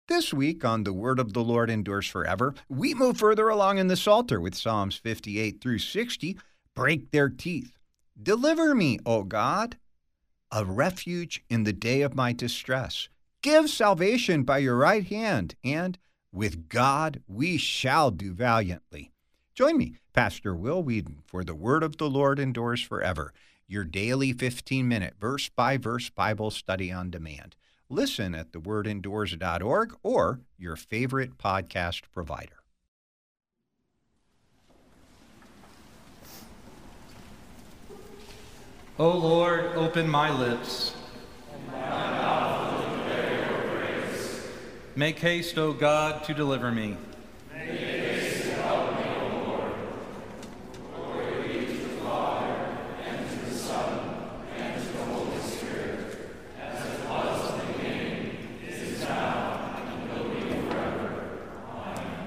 This week on The Word of the Lord Endures Forever, we move further along in the Psalter with Psalms 58 through 60. Break their teeth. Deliver me, O God, a refuge in the day of my distress. Give salvation by your right hand, and with God we shall do valiantly. Join me, Pastor Will Whedon, for The Word of the Lord Endures Forever, your daily 15-minute verse-by-verse Bible study on demand. Listen at thewordendures.org or your favorite podcast provider. O Lord, open my lips, and my mouth will declare your praise. Make haste, O God, to deliver me. Make haste to help me, O Lord. Glory be to the Father, and to the Son, and to the Holy Spirit, as it was in the beginning, is now, and will be forever. Amen.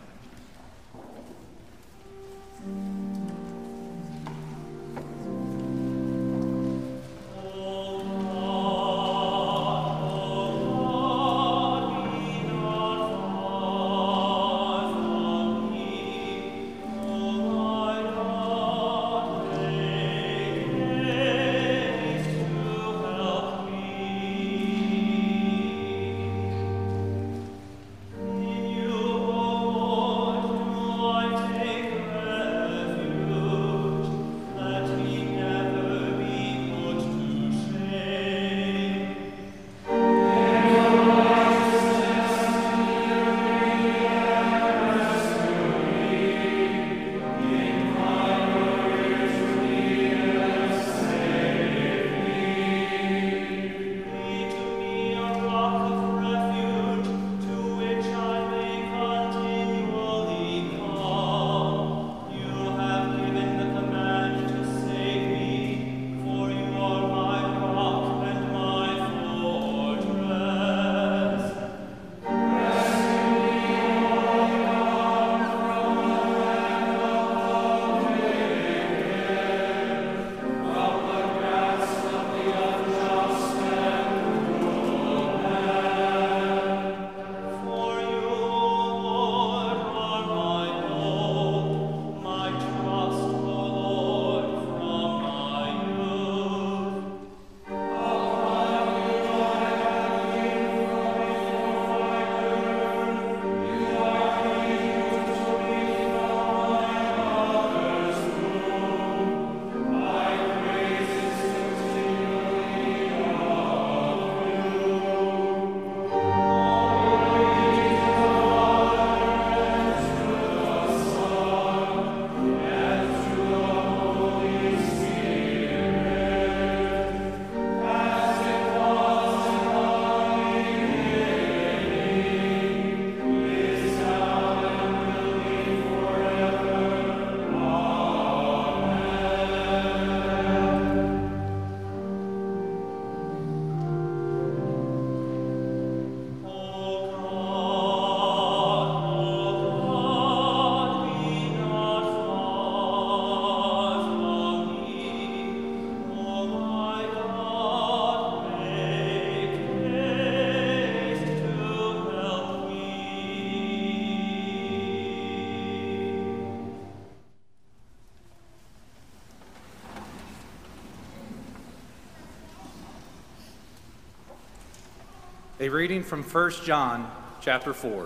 A reading from 1 John chapter 4.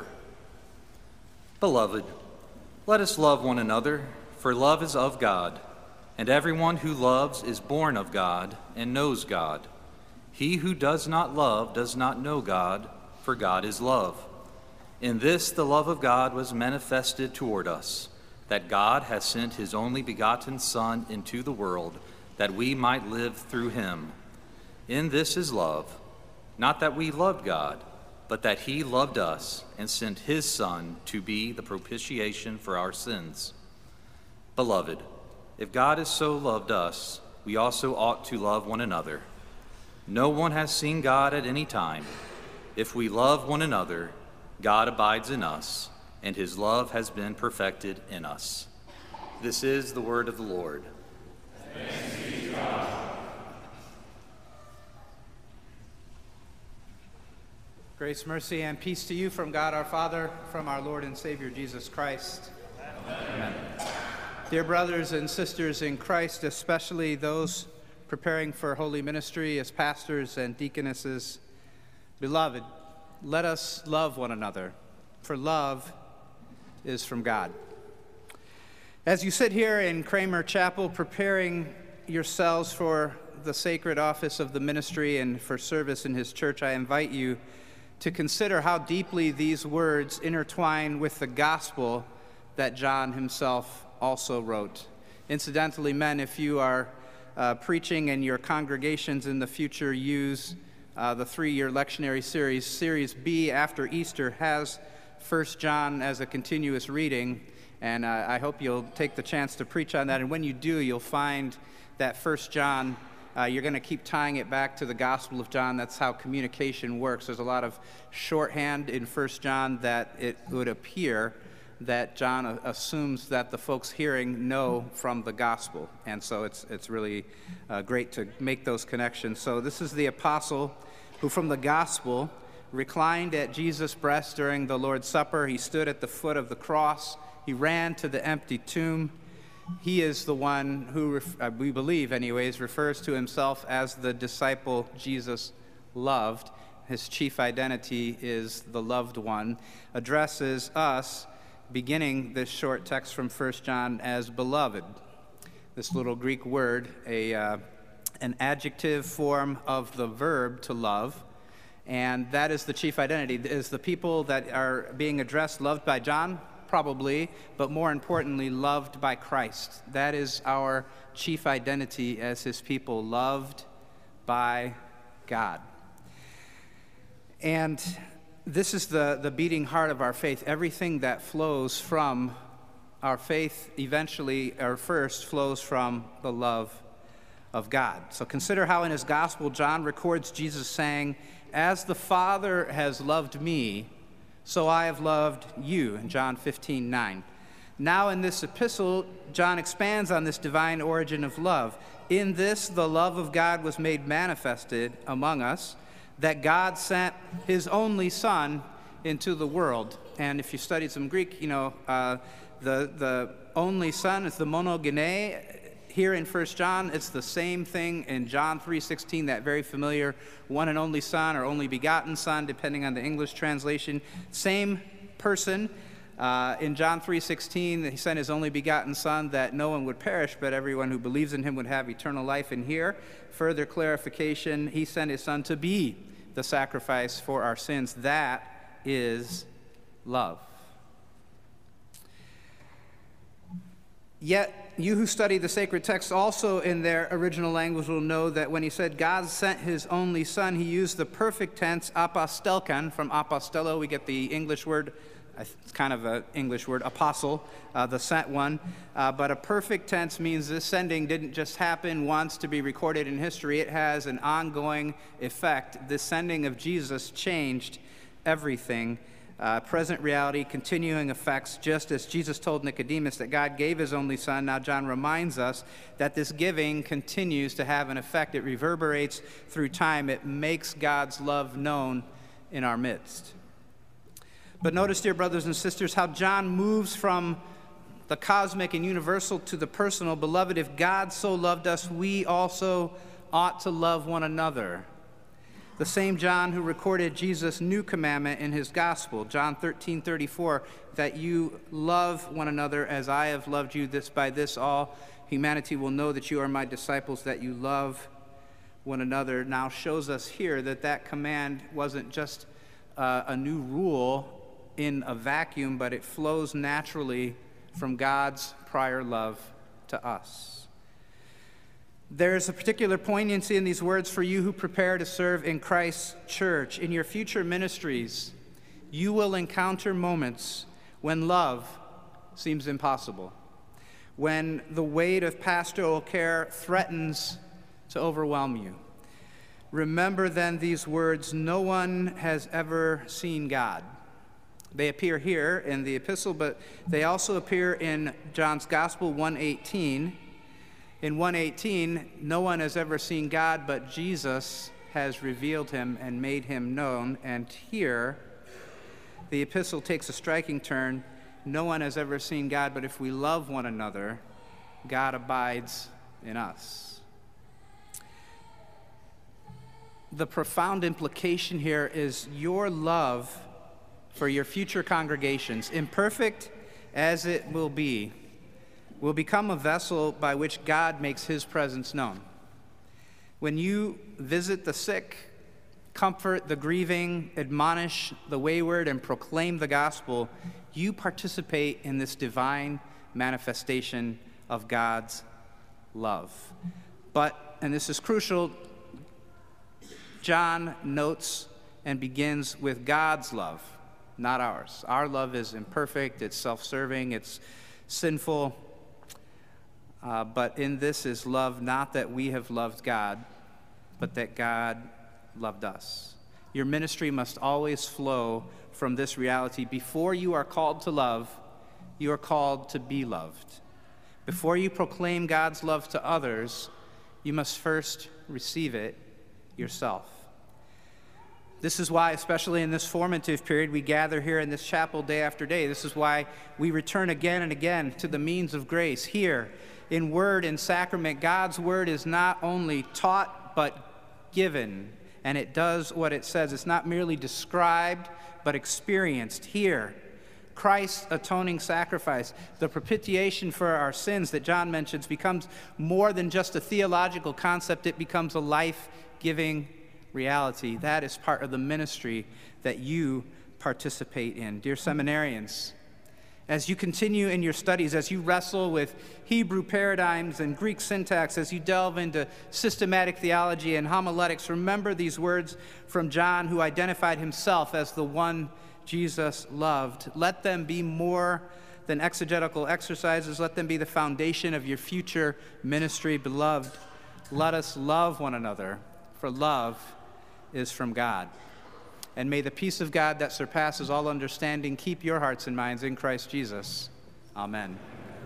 Beloved, let us love one another, for love is of God, and everyone who loves is born of God and knows God. He who does not love does not know God, for God is love. In this the love of God was manifested toward us, that God has sent his only begotten Son into the world, that we might live through him. In this is love, not that we loved God, but that he loved us and sent his Son to be the propitiation for our sins. Beloved, if God has so loved us, we also ought to love one another. No one has seen God at any time. If we love one another, God abides in us, and his love has been perfected in us. This is the word of the Lord. Thanks be to God. Grace, mercy, and peace to you from God our Father, from our Lord and Savior Jesus Christ. Amen. Dear brothers and sisters in Christ, especially those preparing for holy ministry as pastors and deaconesses, beloved, let us love one another, for love is from God. As you sit here in Kramer Chapel preparing yourselves for the sacred office of the ministry and for service in his church, I invite you to consider how deeply these words intertwine with the gospel that John himself also wrote. Incidentally, men, if you are preaching and your congregations in the future use the 3-year lectionary series, Series B after Easter has 1 John as a continuous reading, and I hope you'll take the chance to preach on that. And when you do, you'll find that 1 John, you're going to keep tying it back to the Gospel of John. That's how communication works. There's a lot of shorthand in 1 John that it would appear that John assumes that the folks hearing know from the Gospel. And so it's really great to make those connections. So this is the apostle who from the Gospel reclined at Jesus' breast during the Lord's Supper. He stood at the foot of the cross. He ran to the empty tomb. He is the one who, we believe anyways, refers to himself as the disciple Jesus loved. His chief identity is the loved one. Addresses us, beginning this short text from 1 John, as beloved. This little Greek word, an adjective form of the verb to love, and that is the chief identity. Is the people that are being addressed loved by John? Probably, but more importantly, loved by Christ. That is our chief identity as his people, loved by God. And this is the beating heart of our faith. Everything that flows from our faith eventually, or first, flows from the love of God. So consider how in his gospel, John records Jesus saying, "As the Father has loved me, so I have loved you," in John 15:9. Now in this epistle, John expands on this divine origin of love. In this, the love of God was made manifested among us, that God sent his only Son into the world. And if you studied some Greek, you know, the only Son is the monogene. Here in 1 John, it's the same thing in John 3:16, that very familiar one and only Son or only begotten Son, depending on the English translation. Same person. In John 3:16, he sent his only begotten Son that no one would perish, but everyone who believes in him would have eternal life. And here, further clarification, he sent his Son to be the sacrifice for our sins. That is love. Yet, you who study the sacred text also in their original language will know that when he said God sent his only Son, he used the perfect tense apostelkan. From apostello, we get the English word, it's kind of an English word, apostle, the sent one. But a perfect tense means this sending didn't just happen once to be recorded in history. It has an ongoing effect. This sending of Jesus changed everything. Present reality, continuing effects, just as Jesus told Nicodemus that God gave his only Son. Now John reminds us that this giving continues to have an effect. It reverberates through time. It makes God's love known in our midst. But notice, dear brothers and sisters, how John moves from the cosmic and universal to the personal. Beloved, if God so loved us, we also ought to love one another. The same John who recorded Jesus' new commandment in his gospel, John 13:34, that you love one another as I have loved you. By this all humanity will know that you are my disciples, that you love one another. Now shows us here that command wasn't just a new rule in a vacuum, but it flows naturally from God's prior love to us. There's a particular poignancy in these words for you who prepare to serve in Christ's church. In your future ministries, you will encounter moments when love seems impossible, when the weight of pastoral care threatens to overwhelm you. Remember then these words, no one has ever seen God. They appear here in the epistle, but they also appear in John's Gospel 1:18. In 1:18, no one has ever seen God, but Jesus has revealed him and made him known. And here, the epistle takes a striking turn. No one has ever seen God, but if we love one another, God abides in us. The profound implication here is your love for your future congregations, imperfect as it will become a vessel by which God makes his presence known. When you visit the sick, comfort the grieving, admonish the wayward, and proclaim the gospel, you participate in this divine manifestation of God's love. But, and this is crucial, John notes and begins with God's love, not ours. Our love is imperfect, it's self-serving, it's sinful. But in this is love, not that we have loved God, but that God loved us. Your ministry must always flow from this reality. Before you are called to love, you are called to be loved. Before you proclaim God's love to others, you must first receive it yourself. This is why, especially in this formative period, we gather here in this chapel day after day. This is why we return again and again to the means of grace. Here, in word and sacrament, God's word is not only taught, but given. And it does what it says. It's not merely described, but experienced. Here, Christ's atoning sacrifice, the propitiation for our sins that John mentions, becomes more than just a theological concept. It becomes a life-giving reality. That is part of the ministry that you participate in. Dear seminarians, as you continue in your studies, as you wrestle with Hebrew paradigms and Greek syntax, as you delve into systematic theology and homiletics, remember these words from John, who identified himself as the one Jesus loved. Let them be more than exegetical exercises. Let them be the foundation of your future ministry. Beloved, let us love one another, for love is from God. And may the peace of God that surpasses all understanding keep your hearts and minds in Christ Jesus. Amen.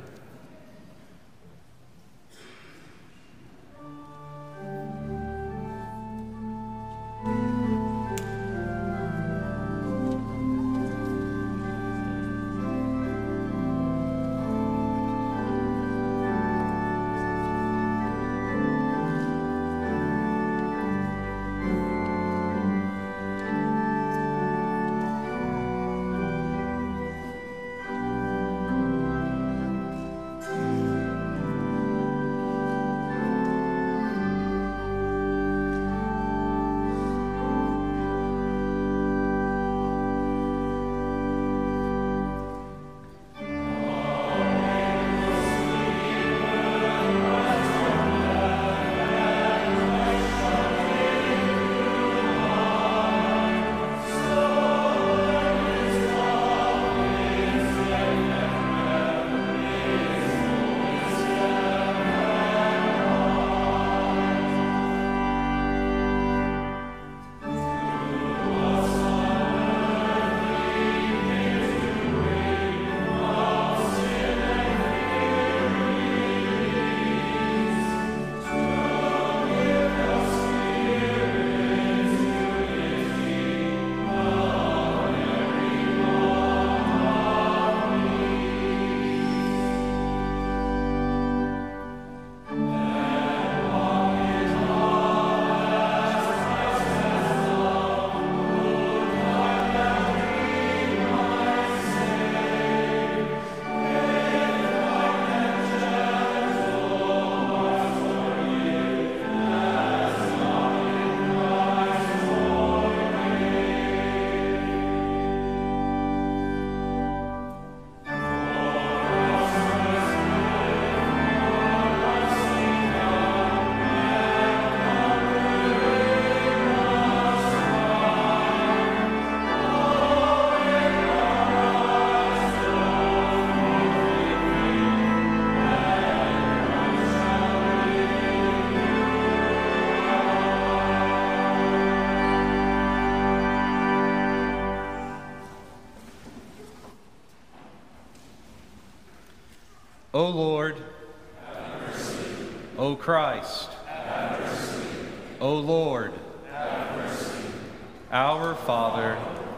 O Lord, have mercy. O Christ, have mercy. O Lord, Our Father,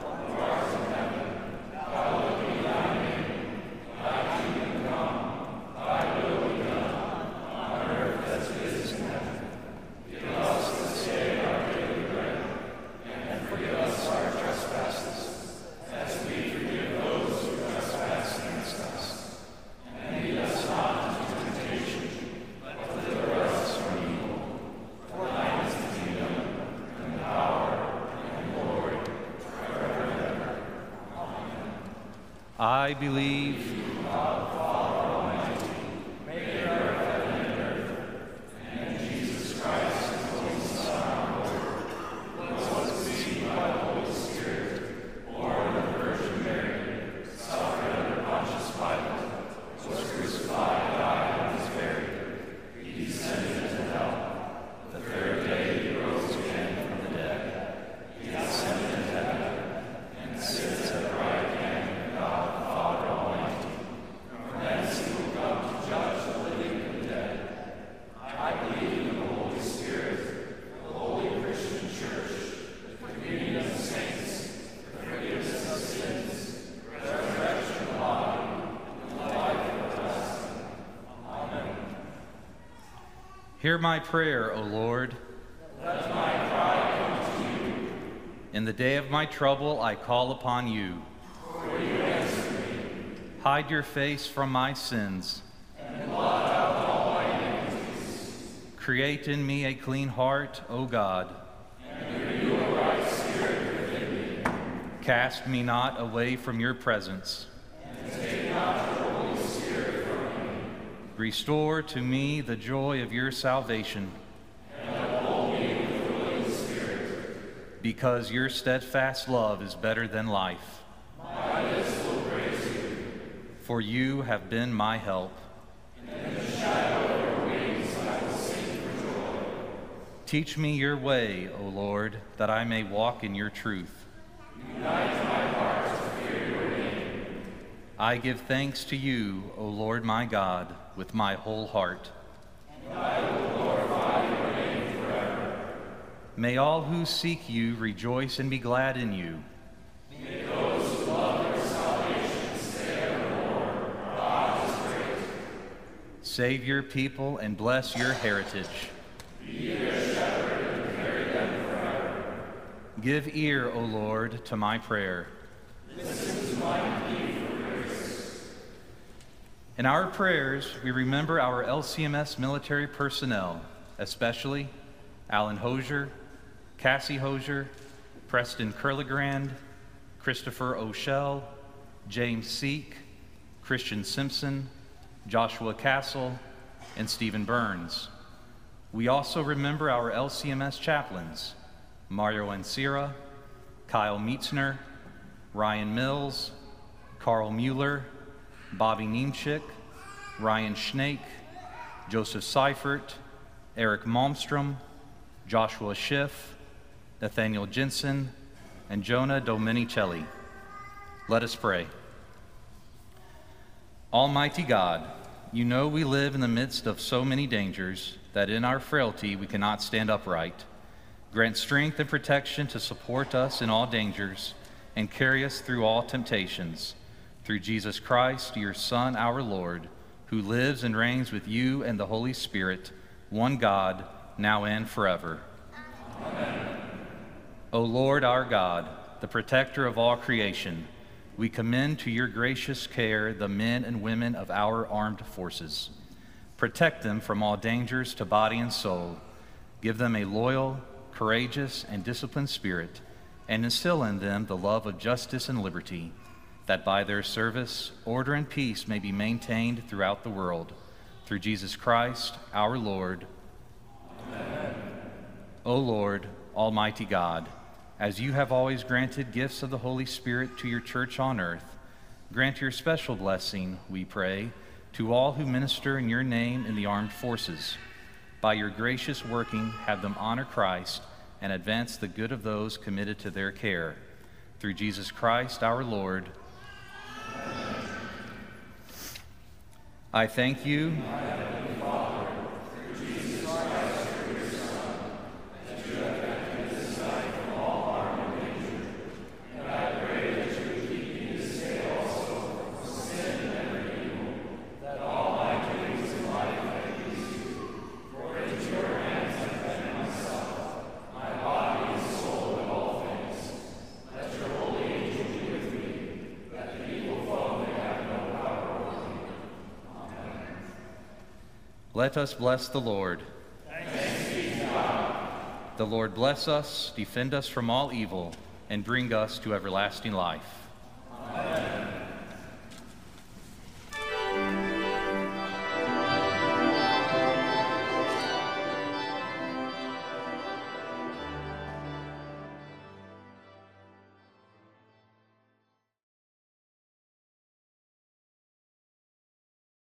I believe Hear my prayer, O Lord. Let my cry come to you. In the day of my trouble, I call upon you. For you answer me. Hide your face from my sins. And blot out all my iniquities. Create in me a clean heart, O God. And renew a right spirit within me. Cast me not away from your presence. And take not your Holy Spirit from me. Restore to me the joy of your salvation. And uphold me with the Holy Spirit. Because your steadfast love is better than life. My lips will praise you. For you have been my help. In the shadow of your wings I will sing for joy. Teach me your way, O Lord, that I may walk in your truth. Unite my heart to fear your name. I give thanks to you, O Lord my God, with my whole heart. And I will glorify your name forever. May all who seek you rejoice and be glad in you. May those who love your salvation say evermore, God is great. Save your people and bless your heritage. Be their shepherd and carry them forever. Give ear, O Lord, to my prayer. Listen to my plea for grace. In our prayers, we remember our LCMS military personnel, especially Alan Hosier, Cassie Hosier, Preston Curlegrand, Christopher O'Shell, James Seek, Christian Simpson, Joshua Castle, and Stephen Burns. We also remember our LCMS chaplains, Mario Ancira, Kyle Mietzner, Ryan Mills, Carl Mueller, Bobby Niemczyk, Ryan Schnake, Joseph Seifert, Eric Malmstrom, Joshua Schiff, Nathaniel Jensen, and Jonah Domenicelli. Let us pray. Almighty God, you know we live in the midst of so many dangers that in our frailty we cannot stand upright. Grant strength and protection to support us in all dangers and carry us through all temptations. Through Jesus Christ, your Son, our Lord, who lives and reigns with you and the Holy Spirit, one God, now and forever. Amen. O Lord our God, the protector of all creation, we commend to your gracious care the men and women of our armed forces. Protect them from all dangers to body and soul. Give them a loyal, courageous, and disciplined spirit, and instill in them the love of justice and liberty, that by their service, order and peace may be maintained throughout the world. Through Jesus Christ, our Lord. Amen. O Lord, Almighty God, as you have always granted gifts of the Holy Spirit to your church on earth, grant your special blessing, we pray, to all who minister in your name in the armed forces. By your gracious working, have them honor Christ and advance the good of those committed to their care. Through Jesus Christ, our Lord. Amen. I thank you, Jesus Christ, your Son, that you have kept me this night from all harm and danger. Let us bless the Lord. Thanks be to God. The Lord bless us, defend us from all evil, and bring us to everlasting life.